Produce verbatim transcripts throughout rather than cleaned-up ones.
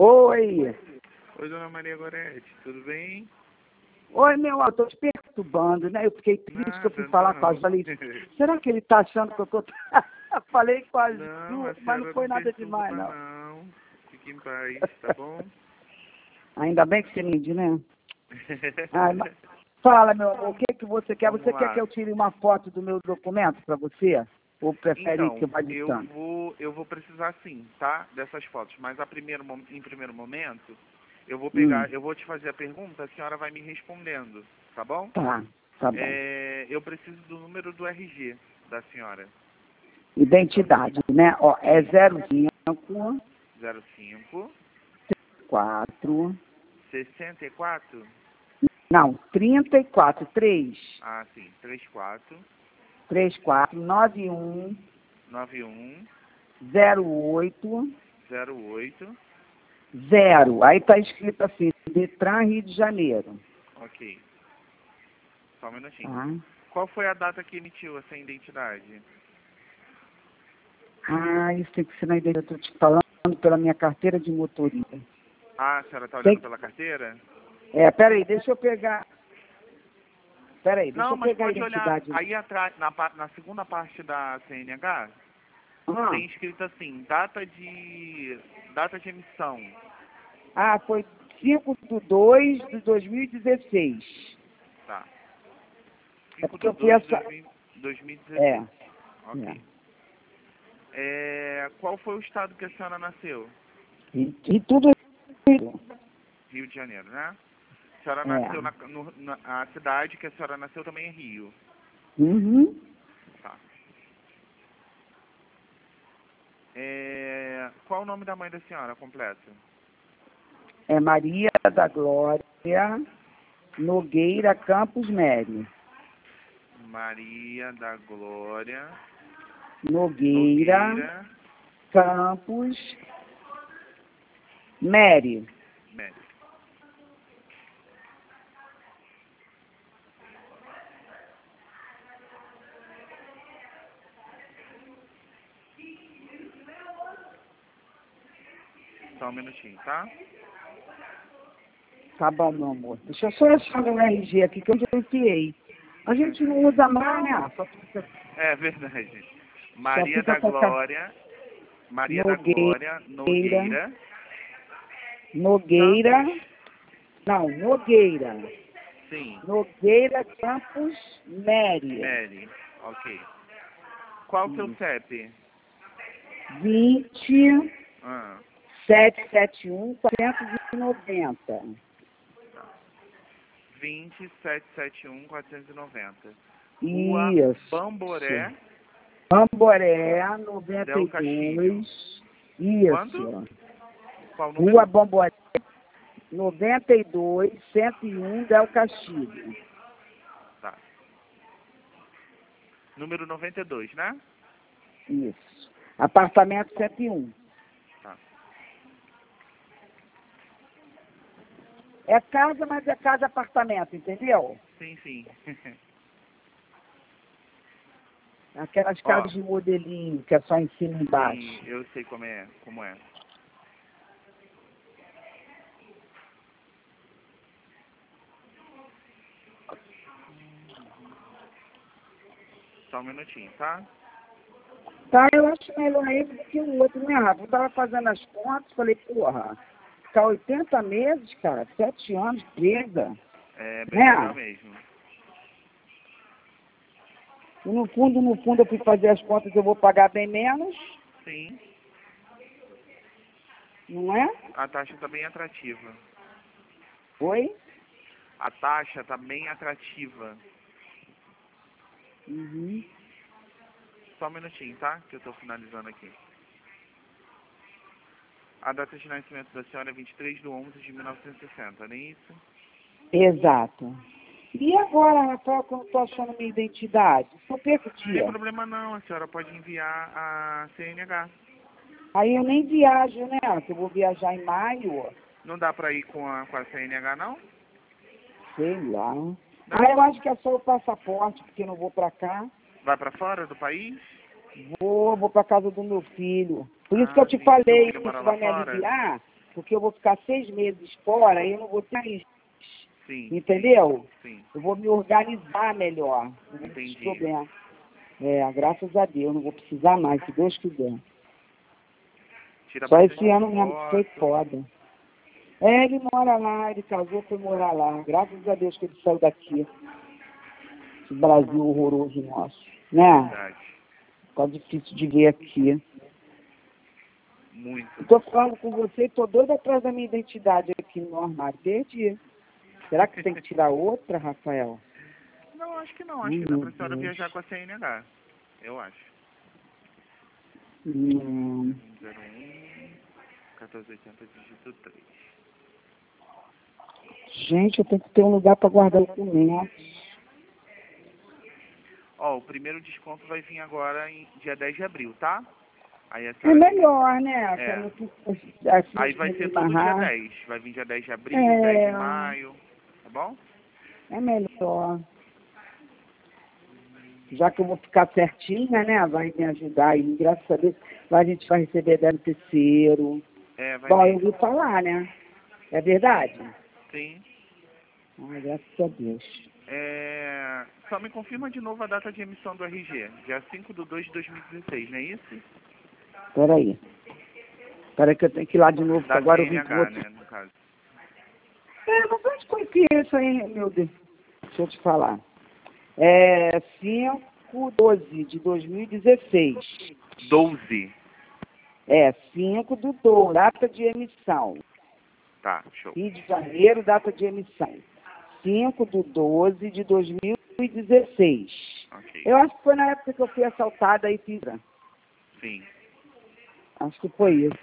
Oi. Oi, dona Maria Gorete, tudo bem? Oi, meu, eu tô te perturbando, né? Eu fiquei triste Nada, que eu fui falar não. com a Ju. Falei, será que ele tá achando que eu tô... Falei com a Ju, Não, a mas não senhora foi não nada perturba, demais, não. não. Fique em paz, tá bom? Ainda bem que você me diz, né? Ai, mas... Fala, meu amor, o que, que você quer? Vamos Você lá. quer que eu tire uma foto do meu documento para você? Ou prefere que eu Então, vá eu ditando? vou, eu vou precisar sim, tá? Dessas fotos, mas a primeiro, mo- em primeiro momento, eu vou Hum, pegar, eu vou te fazer a pergunta, a senhora vai me respondendo, tá bom? tá, tá bom. É, eu preciso do número do R G da senhora. Identidade, né? Ó, é zero cinco zero cinco, quatro, sessenta e quatro, não, trinta e quatro, três, ah, sim, trinta e quatro, três quatro nove um noventa e um, zero oito zero oito, zero. Aí tá escrito assim, Detran Rio de Janeiro. ok. Só um minutinho. Tá? Qual foi a data que emitiu essa identidade? Ah, isso tem que ser na identidade. Eu tô te falando pela minha carteira de motorista. Ah, a senhora está olhando Tem... pela carteira? É, peraí, deixa eu pegar. Peraí, deixa Não, eu mas pegar a pode olhar. identidade. Aí atrás, na, pa- na segunda parte da C N H, Ah, tem escrito assim, data de data de emissão. ah, foi cinco de dois de dois mil e dezesseis. Tá. É cinco porque de eu fui dois de essa. dois mil e É, dezesseis. Ok. é. É, qual foi o estado que a senhora nasceu? E, e tudo isso. Rio de Janeiro, né? A senhora nasceu na, É. no- na a cidade que a senhora nasceu também é Rio. Uhum. Tá. É, qual o nome da mãe da senhora completo? É Maria da Glória Nogueira Campos Mério. Maria da Glória Nogueira Nogueira Campos Mério. Médio. Só um minutinho, tá? Tá bom, meu amor. Deixa eu só achar meu R G aqui que eu já enfiei. A gente não usa mais, né? Só fica, É verdade. só Maria fica da com essa Glória, Maria da Nogueira, Glória Nogueira Nogueira, Campos. não, Nogueira. Sim, Nogueira Campos Mério. Mary. Ok. Qual o seu Isso. C E P? vinte, Ah, setecentos e setenta e um, quatrocentos e noventa. vinte, setecentos e setenta e um, quatrocentos e noventa. Rua Isso. Bamboré, Bamboré, noventa Del e Castilho. dois. Quanto? Isso. Qual o Rua número? Bamboré, noventa e dois, cento e um, Del Castilho. Tá. Número noventa e dois, né? Isso. Apartamento cento e um. Tá. É casa, mas é casa-apartamento, entendeu? Sim, sim. Aquelas Ó, casas de modelinho, que é só em cima e embaixo. sim, eu sei como é, como é. Só um minutinho, tá? Tá, eu acho melhor esse do que o outro, né, Rafa? Eu tava fazendo as contas, falei, porra, ficar oitenta meses, cara, sete anos presa, É bem melhor né? mesmo. E no fundo, no fundo, eu fui fazer as contas, eu vou pagar bem menos, Sim, não é? a taxa tá bem atrativa. Oi? A taxa tá bem atrativa. Uhum. Só um minutinho, tá? Que eu tô finalizando aqui. A data de nascimento da senhora é vinte e três de onze de mil novecentos e sessenta, não é isso? Exato. E agora, Rafael, que eu não tô achando minha identidade? Só perco o Não tem dia. problema não, a senhora pode enviar a C N H. Aí eu nem viajo, né? Que eu vou viajar em maio, Não dá pra ir com a, com a C N H, não? sei lá. Não? Ah, eu acho que é só o passaporte, porque eu não vou pra cá. Vai pra fora do país? Vou, vou pra casa do meu filho. Por isso que Ah, eu te sim. Seu falei, filho mora isso lá vai me fora? aliviar. porque eu vou ficar seis meses fora e eu não vou ter isso. Sim. Entendeu? Sim. Eu vou me organizar melhor. Não vou ter Entendi. problema. É, graças a Deus, não vou precisar mais, se Deus quiser. Tira Só esse bastante ano mesmo que foi foto. foda. É, ele mora lá, ele casou, foi morar lá. Graças a Deus que ele saiu daqui. Esse Brasil horroroso nosso. Né? Verdade. Tá difícil de ver aqui. Muito. Estou falando com você e tô doida atrás da minha identidade aqui no armário. Perdi. Será que tem que tirar outra, Rafael? Não, acho que não. Acho Hum, que dá meu pra senhora Deus. viajar com a C N H. Eu acho. Hum. zero um, quatorze oitenta, dígito três. Gente, eu tenho que ter um lugar para guardar documentos. Ó, o primeiro desconto vai vir agora em dia dez de abril, tá? Aí a É senhora... melhor, né? É. Pra não fi- assim, Aí vai me ser todo dia amarrar. dez. Vai vir dia dez de abril, dez de É, maio. Tá bom? é melhor. Já que eu vou ficar certinha, né? Vai me ajudar aí. Graças a Deus, lá a gente vai receber décimo terceiro. É, vai Bom, eu vir. ouvi falar, né? É verdade? Sim. Ai, graças a Deus. É... Só me confirma de novo a data de emissão do R G. Dia cinco de dois de dois mil e dezesseis, não é isso? Peraí. Peraí que eu tenho que ir lá de novo, que Da agora eu vim pro C N H, outro. né, no caso. É, mas onde conheci isso aí, meu Deus? Deixa eu te falar. É cinco de doze de dois mil e dezesseis. doze. É, cinco do doze, data de emissão. Tá, show. Rio de Janeiro, data de emissão. cinco do doze de dois mil e dezesseis. Ok. Eu acho que foi na época que eu fui assaltada aí, Pisa. Sim. Acho que foi isso.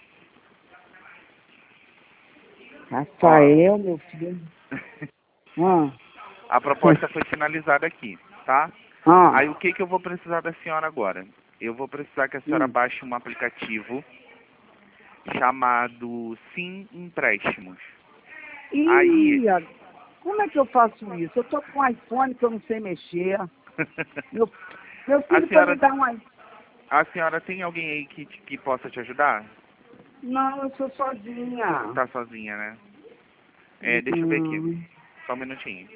Rafael, meu filho. Ah, A proposta foi finalizada aqui, tá? ah, Aí o que que eu vou precisar da senhora agora? Eu vou precisar que a senhora hum. baixe um aplicativo chamado Sim Empréstimos. Aí... Ih, a- como é que eu faço isso? Eu tô com um iPhone que eu não sei mexer. Meu, meu a filho foi me senhora dar um iPhone. a senhora tem alguém aí que, te- que possa te ajudar? Não, eu sou sozinha. Tá sozinha, né? É, deixa eu ver aqui. Hum. Só um minutinho.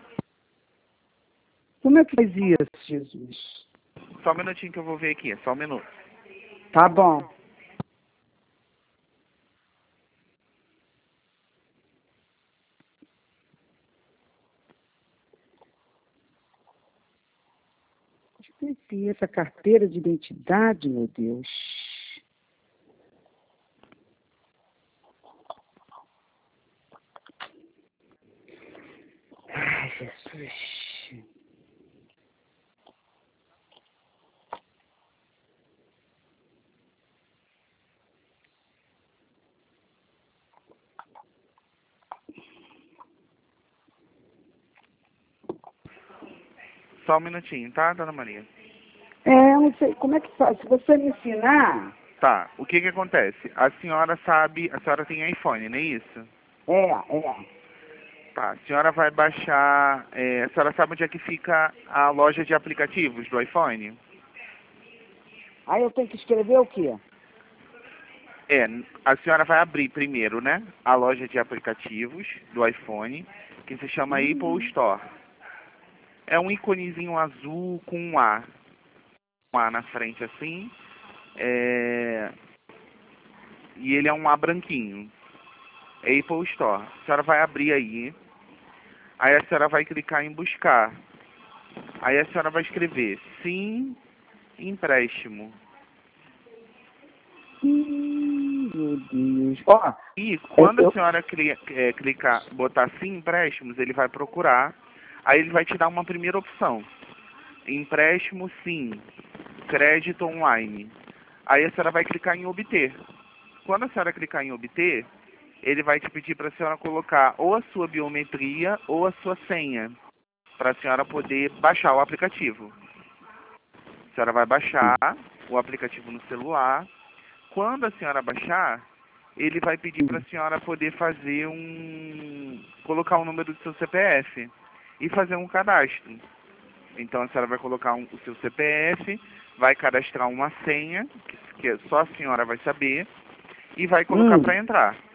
Como é que faz isso, Jesus? Só um minutinho que eu vou ver aqui. Só um minuto. Tá bom. Deixa eu ver essa carteira de identidade, meu Deus. Ai, Jesus. Só um minutinho, tá, dona Maria? É, eu não sei, como é que faz? Se você me ensinar... Tá, o que que acontece? A senhora sabe, a senhora tem iPhone, não é isso? É, é. Tá, a senhora vai baixar, é, a senhora sabe onde é que fica a loja de aplicativos do iPhone? Aí eu tenho que escrever o quê? É, a senhora vai abrir primeiro, né, a loja de aplicativos do iPhone, que se chama Apple Hum, Store. É um íconezinho azul com um A, um A na frente assim, é... e ele é um A branquinho. Apple Store. A senhora vai abrir aí, aí a senhora vai clicar em buscar. Aí a senhora vai escrever Sim Empréstimo. hum, meu Deus. Ó, E eu, quando a eu- senhora cli- é, clicar, botar Sim Empréstimos, ele vai procurar. Aí ele vai te dar uma primeira opção. Empréstimo sim, crédito online. Aí a senhora vai clicar em obter. Quando a senhora clicar em obter, ele vai te pedir para a senhora colocar ou a sua biometria ou a sua senha, para a senhora poder baixar o aplicativo. A senhora vai baixar o aplicativo no celular. Quando a senhora baixar, ele vai pedir para a senhora poder fazer um... colocar o número do seu C P F e fazer um cadastro. Então a senhora vai colocar um, o seu C P F, vai cadastrar uma senha, que, que só a senhora vai saber, e vai colocar hum, para entrar.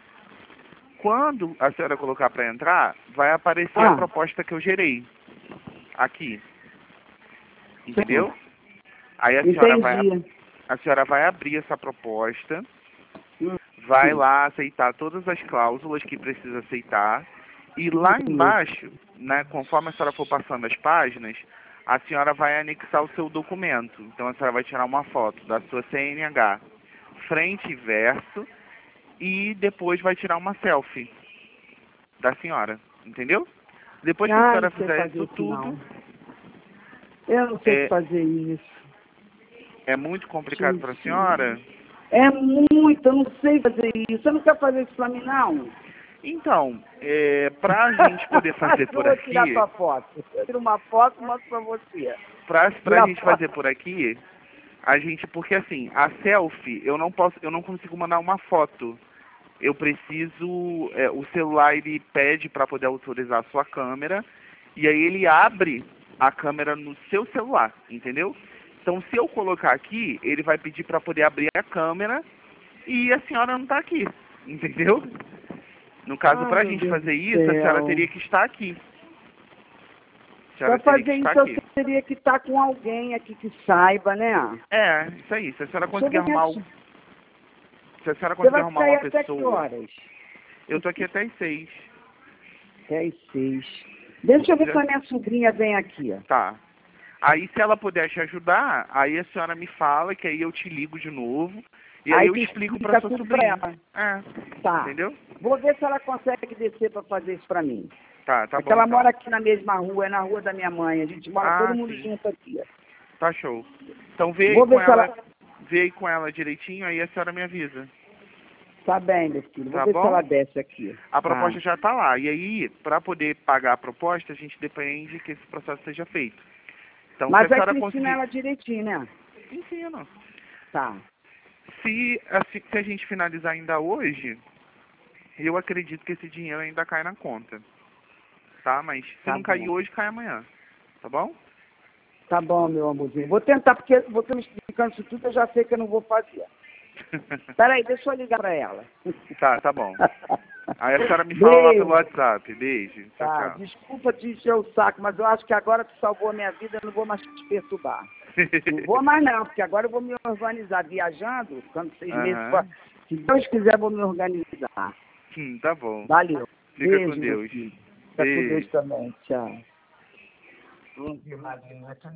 Quando a senhora colocar para entrar, vai aparecer Ah. a proposta que eu gerei. Aqui. Entendeu? Aí a senhora, vai, Entendi. a senhora vai abrir essa proposta, Hum. vai Sim. lá aceitar todas as cláusulas que precisa aceitar, e lá embaixo, né, conforme a senhora for passando as páginas, a senhora vai anexar o seu documento. Então a senhora vai tirar uma foto da sua C N H, frente e verso, e depois vai tirar uma selfie da senhora, entendeu? Depois que a Ah, senhora não sei fizer fazer isso isso, tudo, não. Eu não sei É- fazer isso. é muito complicado Sim, para a sim. senhora? É muito, eu não sei fazer isso. Você não quer fazer isso pra mim, não? Então, é, para a gente poder fazer Eu por vou tirar aqui, tua foto. Eu tiro uma foto e mostro pra você. para Tira a a gente foto. fazer por aqui, a gente, porque assim, a selfie, eu não posso, eu não consigo mandar uma foto. Eu preciso, é, o celular ele pede para poder autorizar a sua câmera, e aí ele abre a câmera no seu celular, entendeu? Então, se eu colocar aqui, ele vai pedir para poder abrir a câmera e a senhora não está aqui, entendeu? No caso, Ai, para a meu gente Deus fazer do isso, a senhora céu. teria que estar aqui. A Pra senhora teria que fazer estar isso, eu aqui. teria que estar com alguém aqui que saiba, né? É, isso aí. Se a senhora Deixa eu conseguir ver arrumar, aqui. al- se a senhora Você conseguir vai arrumar sair uma até que pessoa, horas? eu tô aqui até às seis. Até às seis. Deixa eu ver Já- se a minha sobrinha vem aqui. Ó. Tá. Aí, se ela puder te ajudar, aí a senhora me fala, que aí eu te ligo de novo. E aí, Aí eu tu explico pra explica sua tudo pra sobrinha. ela. É, Tá. entendeu? Vou ver se ela consegue descer pra fazer isso pra mim. Tá, tá Porque bom ela então. mora aqui na mesma rua, é na rua da minha mãe. A gente mora Ah, todo mundo sim. junto aqui. Ó. Tá show. Então vê aí Vou com ver se ela, ela... vê aí com ela direitinho, aí a senhora me avisa. Tá bem, meu filho. Vou Tá ver se bom? ela desce aqui. A Tá. proposta já tá lá. E aí, pra poder pagar a proposta, a gente depende que esse processo seja feito. Então, Mas se a aí senhora tu ensina conseguir... ela direitinho, né? Ensino. Tá. Se, assim, se a gente finalizar ainda hoje, eu acredito que esse dinheiro ainda cai na conta. Tá? Mas se Tá não cair bom. hoje, cai amanhã. Tá bom? Tá bom, meu amorzinho. Vou tentar, porque você me explicando isso tudo, eu já sei que eu não vou fazer. Peraí, deixa eu ligar pra ela. Tá, tá bom. Aí a senhora me fala lá pelo Beijo. WhatsApp. Beijo. Tchau, Tá, tchau. desculpa te encher o saco, mas eu acho que agora tu salvou a minha vida, eu não vou mais te perturbar. Não vou mais não, porque agora eu vou me organizar viajando, ficando seis meses Aham. fora. Se Deus quiser, eu vou me organizar. Hum, tá bom. Valeu. Fica Beijo, com meu Deus. filho. Fica com Beijo. Deus também. Tchau. Vamos ver, Madrinha.